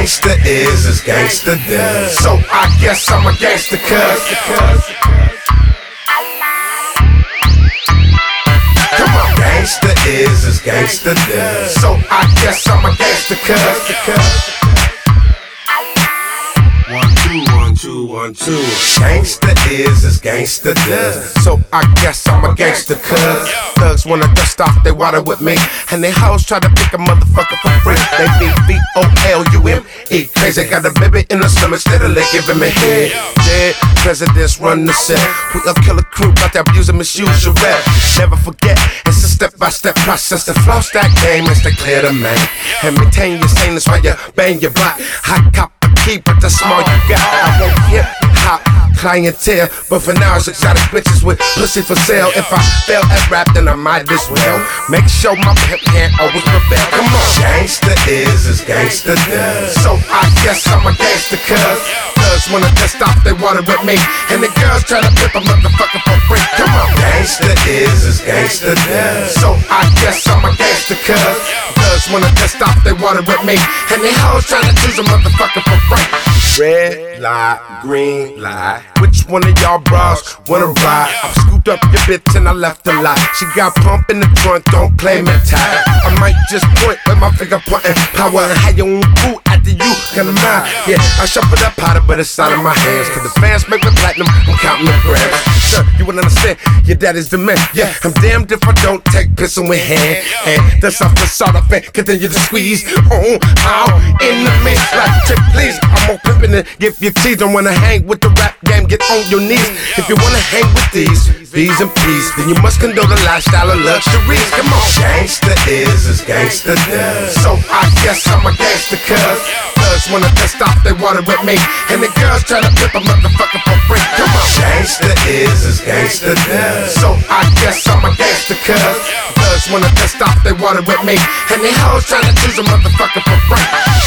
Gangsta is gangsta does. So I guess I'm a gangsta cuz. Come on, gangsta is gangsta does. So I guess I'm a gangsta cuz. 1 2 1 2 Gangsta is gangsta does. So I guess I'm a gangsta cuz. Thugs wanna dust off they water with me, and they hoes try to pick a motherfucker for free. They B-V-O-L-U-M-E. Crazy got a baby in the stomach, steadily giving me head. Dead presidents run the set. We a killer crew, bout to abuse and misuse your rap. Never forget, it's a step-by-step process to floss that game as they clear the man. And maintain your saneness while you bang your block. Hot cop keep it the small you got. I won't hip hop clientele, but for now it's exotic bitches with pussy for sale. If I fail at rap, then I might as well make sure my pimp hand always prevail. Come on, gangsta is gangsta does. So I guess I'm a gangsta cuz. Thugs wanna test off they water with me, and the girls try to pimp a motherfucker for free. Come on, gangsta is gangsta does. So I guess I'm a gangsta cuz. Thugs wanna test off they water with me, and they hoes try to choose a motherfucker for free. Red light, green light. Which one of y'all bras wanna ride? I scooped up your bitch and I left a lot. She got pump in the trunk, don't claim it tight. I might just point with my finger pointing power and how you own food after you can mind. Yeah, I shuffle that powder, but it's out of my hands. Cause the fans make me platinum, I'm counting the grams. Sure, you wouldn't understand, your daddy's the man. Yeah, I'm damned if I don't take pissing with hand. And that's off the sort of fan, continue to squeeze on out in the mix like trick, please. I'm on pimpin' it, give you tease. Don't wanna hang with the rap game, get on your knees. If you wanna hang with these V's and P's, then you must condone the lifestyle of luxuries. Come on, gangsta is gangsta does. So I guess I'm a gangsta cuz. Thugs wanna test off they water with me, and the girls try to pimp a motherfucker for free. Come on, gangsta is gangsta does. So I guess I'm a gangsta cuz. Thugs wanna test off they water with me, and they hoes try to choose a motherfucker for free.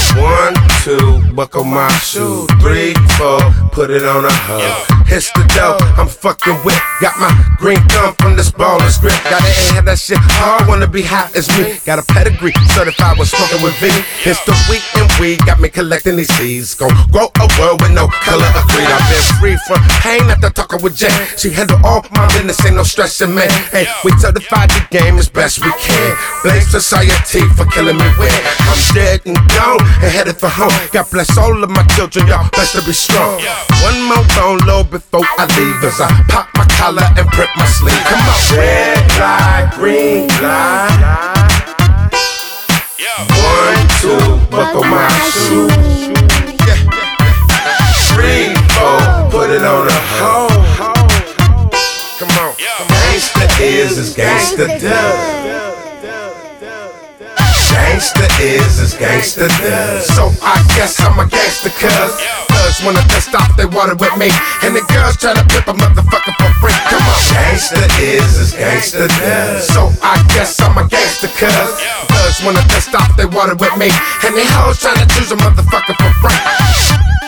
1 2 buckle my shoe. 3 4 put it on a hoe. It's the dough I'm fucking with. Got my green thumb from this baller script. Gotta have that shit hard, wanna be hot as me. Got a pedigree, certified with smoking with V. It's the wheat and weed, got me collecting these seeds. Gon' grow a world with no color or creed. I've been free from pain after talking with Jay. She handle all my business, ain't no stressing, man. Hey, we certified the game as best we can. Blame society for killing me when I'm dead and gone and headed for home. God bless all of my children, y'all best to be strong. One more bone low before I leave, as I pop my collar and print my sleeve. Come on, red light, green light. 1 2 buckle my shoe. 3 4 put it on a hoe. Come on, gangsta is gangsta does. Gangsta is gangsta does. So I guess I'm a gangsta cuz. Thugs wanna test off they water with me, and the girls try to pimp a motherfucker for free. Come on, gangsta is gangsta does. So I guess I'm a gangsta cuz. Thugs wanna test off they water with me, and they hoes try to choose a motherfucker for free.